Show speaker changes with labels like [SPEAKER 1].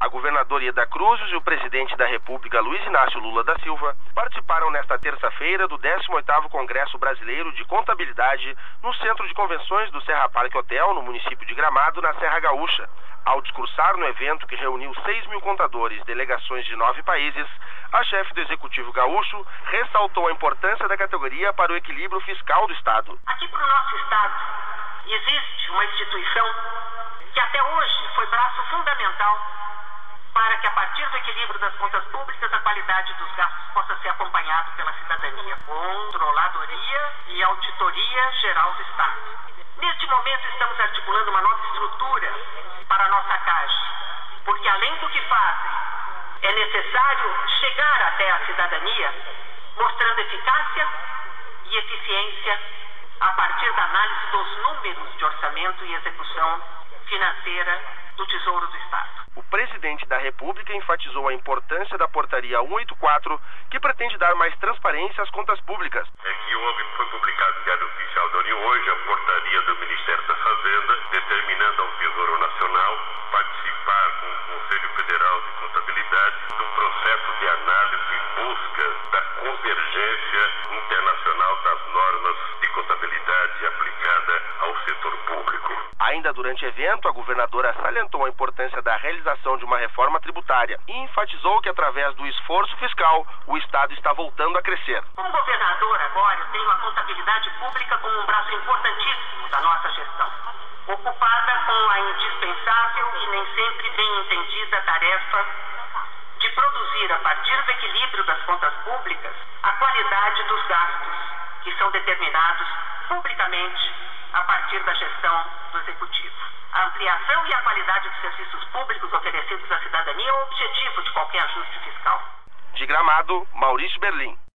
[SPEAKER 1] A governadora Ieda Cruzes e o presidente da República, Luiz Inácio Lula da Silva, participaram nesta terça-feira do 18º Congresso Brasileiro de Contabilidade no Centro de Convenções do Serra Parque Hotel, no município de Gramado, na Serra Gaúcha. Ao discursar no evento que reuniu 6.000 contadores, delegações de 9 países, a chefe do Executivo Gaúcho ressaltou a importância da categoria para o equilíbrio fiscal do Estado.
[SPEAKER 2] Aqui para o nosso Estado existe uma instituição que até hoje foi braço fundamental para que, a partir do equilíbrio das contas públicas, a qualidade dos gastos possa ser acompanada pela cidadania. Controladoria e Auditoria Geral do Estado. Neste momento, estamos articulando uma nova estrutura para a nossa Caixa, porque, além do que fazem, é necessário chegar até a cidadania, mostrando eficácia e eficiência a partir da análise dos números de orçamento e execução financeira do Tesouro do Estado.
[SPEAKER 1] O presidente da República enfatizou a importância da Portaria 184, que pretende dar mais transparência às contas públicas.
[SPEAKER 3] Que ontem foi publicado no Diário Oficial da União hoje a portaria do Ministério da Fazenda, determinando ao Tesouro Nacional participar com o Conselho Federal de Contabilidade do processo de análise e busca da convergência internacional das normas de contabilidade aplicada ao setor público.
[SPEAKER 1] Ainda durante o evento, a governadora salientou a importância da realização de uma reforma tributária e enfatizou que, através do esforço fiscal, o Estado está voltando a crescer.
[SPEAKER 2] Como governador, agora, eu tenho a contabilidade pública como um braço importantíssimo da nossa gestão, ocupada com a indispensável e nem sempre bem entendida tarefa de produzir, a partir do equilíbrio das contas públicas, a qualidade dos gastos que são determinados publicamente a partir da gestão do Executivo. A ampliação e a qualidade dos serviços públicos oferecidos à cidadania é o objetivo de qualquer ajuste fiscal.
[SPEAKER 1] De Gramado, Maurício Berlim.